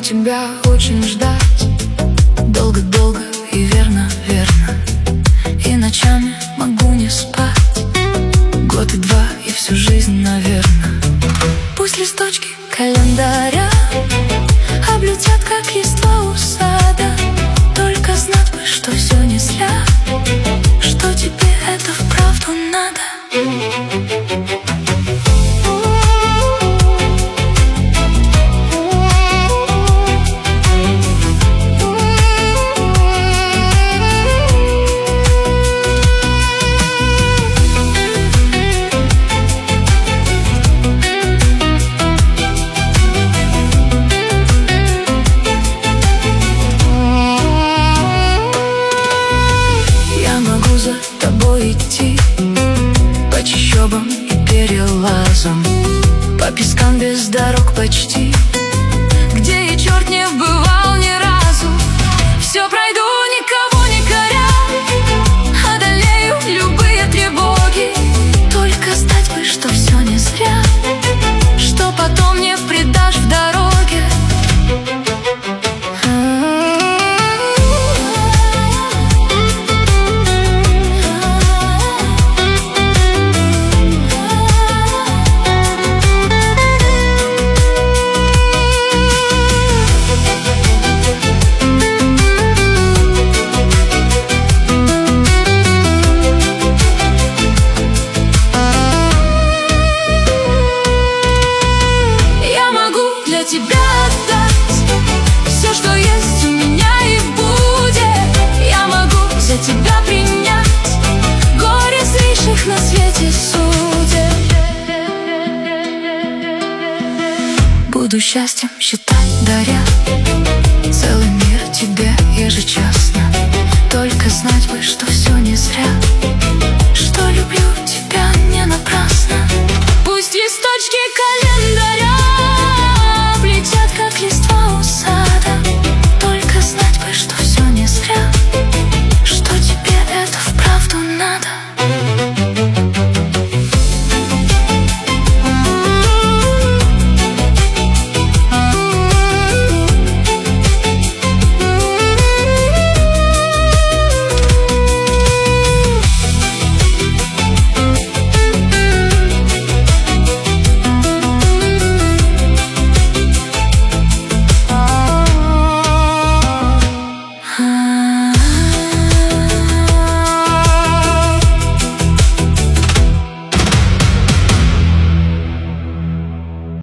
тебя очень ждать, долго-долго и верно-верно. И ночами могу не спать, год и два, и всю жизнь, наверно. Пусть листочки календаря облетят, как листва у сада, только знать бы, что все не зря, что тебе это вправду надо. За тобой идти по чащобам и перелазам, по пескам без дорог почти, где и черт не бывал ни разу. Все пройду, никого не коря, одолею любые тревоги, только знать бы, что все не зря, что потом не предашь в дороге. Тебя отдать все, что есть у меня и будет. Я могу за тебя принять горе злейших на свете судеб. Буду счастьем считать, даря целый мир тебе ежечас.